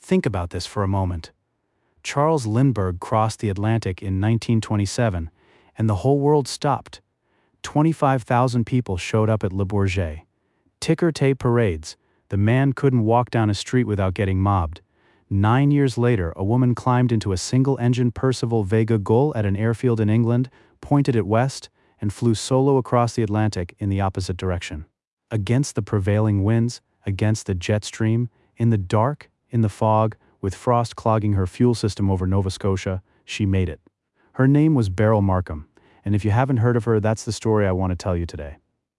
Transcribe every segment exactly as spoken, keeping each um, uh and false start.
Think about this for a moment. Charles Lindbergh crossed the Atlantic in nineteen twenty-seven, and the whole world stopped. twenty-five thousand people showed up at Le Bourget. Ticker-tape parades. The man couldn't walk down a street without getting mobbed. Nine years later, a woman climbed into a single-engine Percival Vega Gull at an airfield in England, pointed it west, and flew solo across the Atlantic in the opposite direction. Against the prevailing winds, against the jet stream, in the dark, in the fog, with frost clogging her fuel system over Nova Scotia, she made it. Her name was Beryl Markham, and if you haven't heard of her, that's the story I want to tell you today.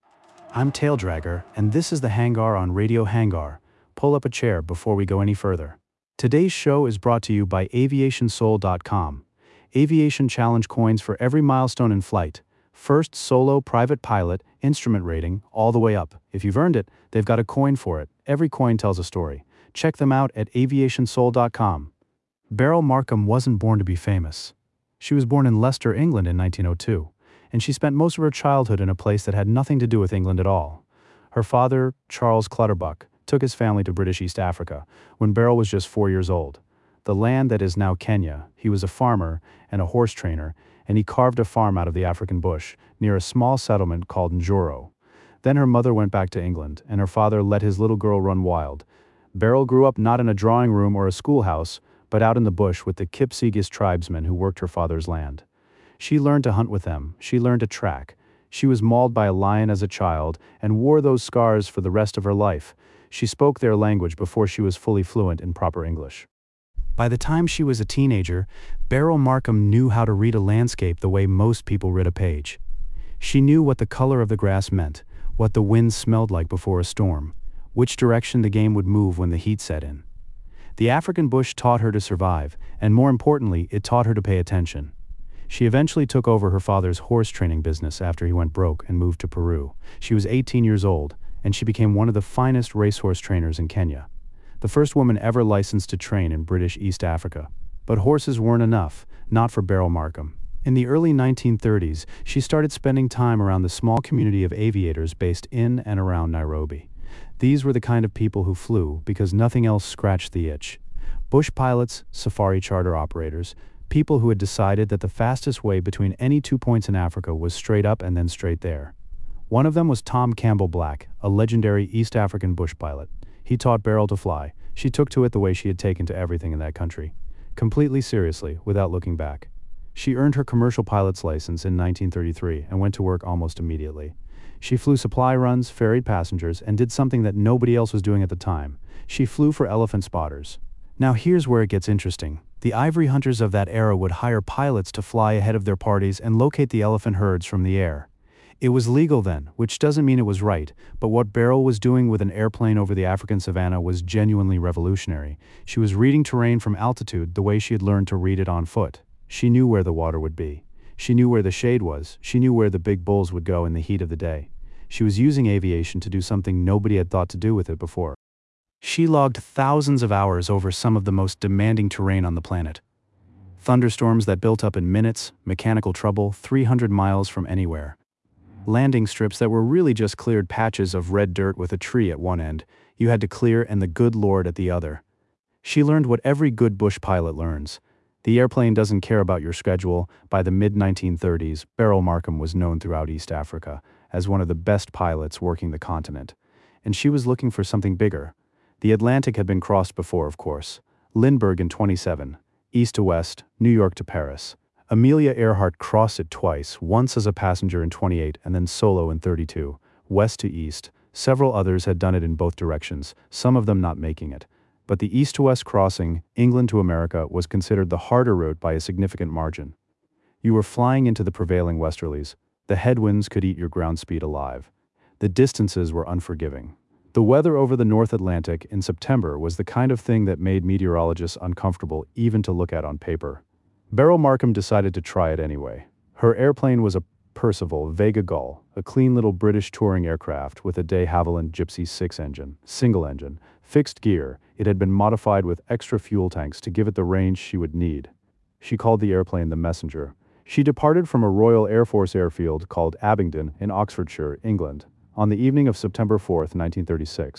I'm Taildragger, and this is the Hangar on Radio Hangar. Pull up a chair before we go any further. Today's show is brought to you by aviation soul dot com. Aviation Challenge coins for every milestone in flight. First solo private pilot, instrument rating, all the way up. If you've earned it, they've got a coin for it. Every coin tells a story. Check them out at aviation soul dot com. Beryl Markham wasn't born to be famous. She was born in Leicester, England in nineteen oh two, and she spent most of her childhood in a place that had nothing to do with England at all. Her father, Charles Clutterbuck, took his family to British East Africa when Beryl was just four years old. The land that is now Kenya, he was a farmer and a horse trainer, and he carved a farm out of the African bush near a small settlement called Njoro. Then her mother went back to England, and her father let his little girl run wild. Beryl grew up not in a drawing room or a schoolhouse, but out in the bush with the Kipsigis tribesmen who worked her father's land. She learned to hunt with them, she learned to track. She was mauled by a lion as a child and wore those scars for the rest of her life. She spoke their language before she was fully fluent in proper English. By the time she was a teenager, Beryl Markham knew how to read a landscape the way most people read a page. She knew what the color of the grass meant, what the wind smelled like before a storm, which direction the game would move when the heat set in. The African bush taught her to survive, and more importantly, it taught her to pay attention. She eventually took over her father's horse training business after he went broke and moved to Peru. She was eighteen years old, and she became one of the finest racehorse trainers in Kenya. The first woman ever licensed to train in British East Africa. But horses weren't enough, not for Beryl Markham. In the early nineteen thirties, she started spending time around the small community of aviators based in and around Nairobi. These were the kind of people who flew because nothing else scratched the itch. Bush pilots, safari charter operators, people who had decided that the fastest way between any two points in Africa was straight up and then straight there. One of them was Tom Campbell Black, a legendary East African bush pilot. He taught Beryl to fly. She took to it the way she had taken to everything in that country. Completely seriously, without looking back. She earned her commercial pilot's license in nineteen thirty-three and went to work almost immediately. She flew supply runs, ferried passengers, and did something that nobody else was doing at the time. She flew for elephant spotters. Now here's where it gets interesting. The ivory hunters of that era would hire pilots to fly ahead of their parties and locate the elephant herds from the air. It was legal then, which doesn't mean it was right, but what Beryl was doing with an airplane over the African savannah was genuinely revolutionary. She was reading terrain from altitude the way she had learned to read it on foot. She knew where the water would be. She knew where the shade was. She knew where the big bulls would go in the heat of the day. She was using aviation to do something nobody had thought to do with it before. She logged thousands of hours over some of the most demanding terrain on the planet. Thunderstorms that built up in minutes, mechanical trouble three hundred miles from anywhere. Landing strips that were really just cleared patches of red dirt with a tree at one end, you had to clear and the good Lord at the other. She learned what every good bush pilot learns. The airplane doesn't care about your schedule. By the mid nineteen thirties, Beryl Markham was known throughout East Africa as one of the best pilots working the continent. And she was looking for something bigger. The Atlantic had been crossed before, of course. Lindbergh in twenty-seven, east to west, New York to Paris. Amelia Earhart crossed it twice, once as a passenger in twenty-eight and then solo in thirty-two, west to east. Several others had done it in both directions, some of them not making it. But the east to west crossing, England to America, was considered the harder route by a significant margin. You were flying into the prevailing westerlies. The headwinds could eat your ground speed alive. The distances were unforgiving. The weather over the North Atlantic in September was the kind of thing that made meteorologists uncomfortable even to look at on paper. Beryl Markham decided to try it anyway. Her airplane was a Percival Vega Gull, a clean little British touring aircraft with a de Havilland Gypsy six engine, single engine, fixed gear. It had been modified with extra fuel tanks to give it the range she would need. She called the airplane the Messenger. She departed from a Royal Air Force airfield called Abingdon in Oxfordshire, England, on the evening of September fourth, nineteen thirty-six.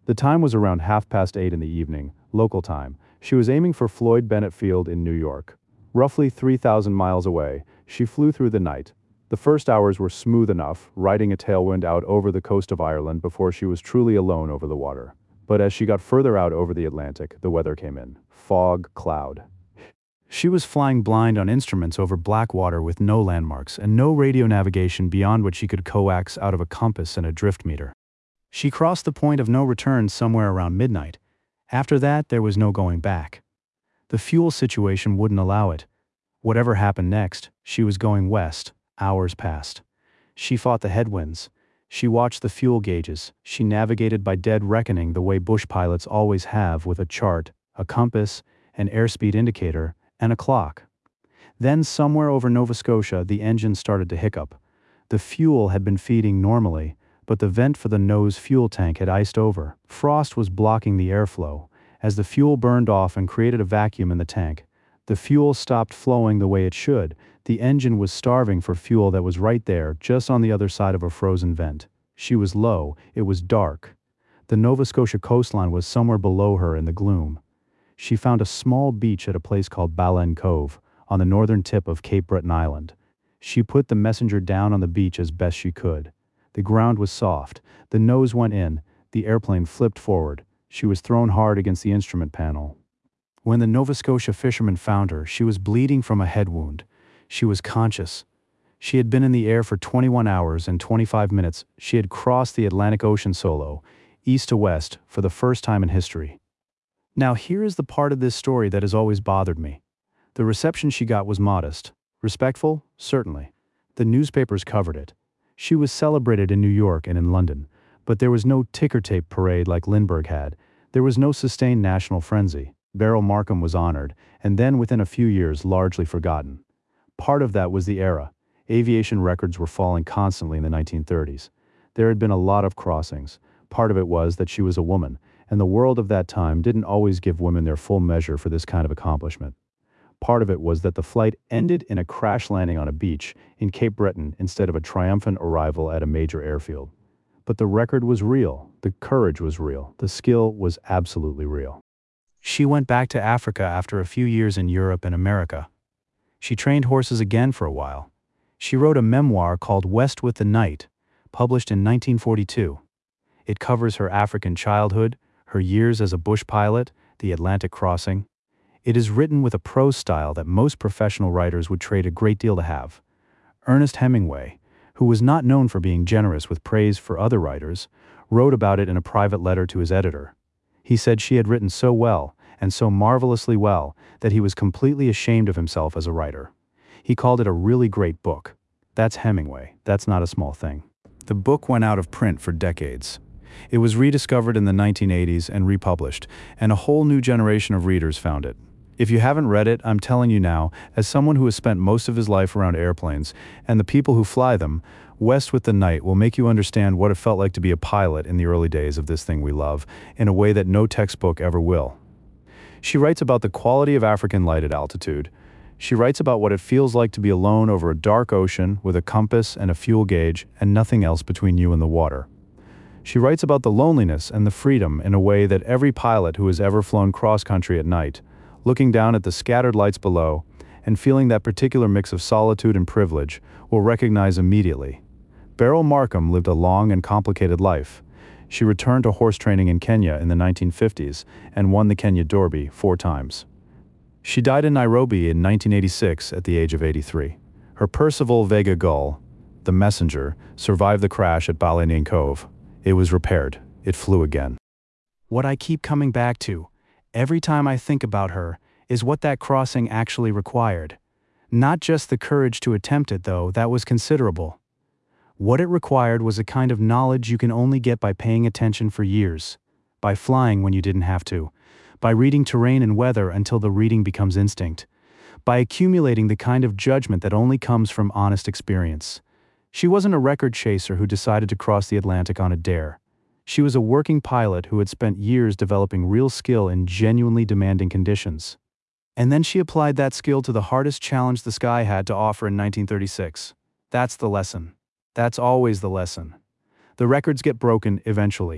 The time was around half past eight in the evening, local time. She was aiming for Floyd Bennett Field in New York. Roughly three thousand miles away, she flew through the night. The first hours were smooth enough, riding a tailwind out over the coast of Ireland before she was truly alone over the water. But as she got further out over the Atlantic, the weather came in. Fog, cloud. She was flying blind on instruments over black water with no landmarks and no radio navigation beyond what she could coax out of a compass and a drift meter. She crossed the point of no return somewhere around midnight. After that, there was no going back. The fuel situation wouldn't allow it. Whatever happened next, she was going west. Hours passed. She fought the headwinds. She watched the fuel gauges. She navigated by dead reckoning the way bush pilots always have, with a chart, a compass, an airspeed indicator, and a clock. Then somewhere over Nova Scotia, the engine started to hiccup. The fuel had been feeding normally, but the vent for the nose fuel tank had iced over. Frost was blocking the airflow. As the fuel burned off and created a vacuum in the tank, the fuel stopped flowing the way it should. The engine was starving for fuel that was right there, just on the other side of a frozen vent. She was low, it was dark. The Nova Scotia coastline was somewhere below her in the gloom. She found a small beach at a place called Baleine Cove, on the northern tip of Cape Breton Island. She put the messenger down on the beach as best she could. The ground was soft, the nose went in, the airplane flipped forward. She was thrown hard against the instrument panel. When the Nova Scotia fishermen found her, she was bleeding from a head wound. She was conscious. She had been in the air for twenty-one hours and twenty-five minutes. She had crossed the Atlantic Ocean solo, east to west, for the first time in history. Now here is the part of this story that has always bothered me. The reception she got was modest. Respectful? Certainly. The newspapers covered it. She was celebrated in New York and in London, but there was no ticker tape parade like Lindbergh had. There was no sustained national frenzy. Beryl Markham was honored, and then within a few years largely forgotten. Part of that was the era. Aviation records were falling constantly in the nineteen thirties. There had been a lot of crossings. Part of it was that she was a woman, and the world of that time didn't always give women their full measure for this kind of accomplishment. Part of it was that the flight ended in a crash landing on a beach in Cape Breton instead of a triumphant arrival at a major airfield. But the record was real, the courage was real, the skill was absolutely real. She went back to Africa after a few years in Europe and America. She trained horses again for a while. She wrote a memoir called West with the Night, published in nineteen forty-two. It covers her African childhood, her years as a bush pilot, the Atlantic crossing. It is written with a prose style that most professional writers would trade a great deal to have. Ernest Hemingway, who was not known for being generous with praise for other writers, wrote about it in a private letter to his editor. He said she had written so well, and so marvelously well, that he was completely ashamed of himself as a writer. He called it a really great book. That's Hemingway. That's not a small thing. The book went out of print for decades. It was rediscovered in the nineteen eighties and republished, and a whole new generation of readers found it. If you haven't read it, I'm telling you now, as someone who has spent most of his life around airplanes and the people who fly them, West with the Night will make you understand what it felt like to be a pilot in the early days of this thing we love, in a way that no textbook ever will. She writes about the quality of African light at altitude. She writes about what it feels like to be alone over a dark ocean with a compass and a fuel gauge and nothing else between you and the water. She writes about the loneliness and the freedom in a way that every pilot who has ever flown cross-country at night, looking down at the scattered lights below and feeling that particular mix of solitude and privilege, will recognize immediately. Beryl Markham lived a long and complicated life. She returned to horse training in Kenya in the nineteen fifties and won the Kenya Derby four times. She died in Nairobi in nineteen eighty-six at the age of eighty-three. Her Percival Vega Gull, the Messenger, survived the crash at Baleine Cove. It was repaired. It flew again. What I keep coming back to, every time I think about her, is what that crossing actually required. Not just the courage to attempt it, though, that was considerable. What it required was a kind of knowledge you can only get by paying attention for years, by flying when you didn't have to, by reading terrain and weather until the reading becomes instinct, by accumulating the kind of judgment that only comes from honest experience. She wasn't a record chaser who decided to cross the Atlantic on a dare. She was a working pilot who had spent years developing real skill in genuinely demanding conditions. And then she applied that skill to the hardest challenge the sky had to offer in nineteen thirty-six. That's the lesson. That's always the lesson. The records get broken eventually.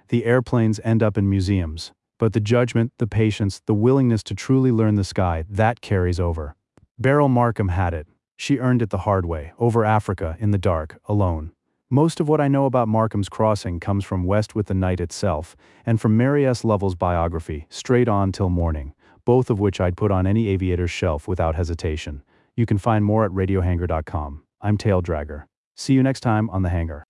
The airplanes end up in museums. But the judgment, the patience, the willingness to truly learn the sky, that carries over. Beryl Markham had it. She earned it the hard way, over Africa, in the dark, alone. Most of what I know about Markham's Crossing comes from West with the Night itself, and from Mary S. Lovell's biography, Straight On Till Morning, both of which I'd put on any aviator's shelf without hesitation. You can find more at radiohangar dot com. I'm Tail Dragger. See you next time on The Hangar.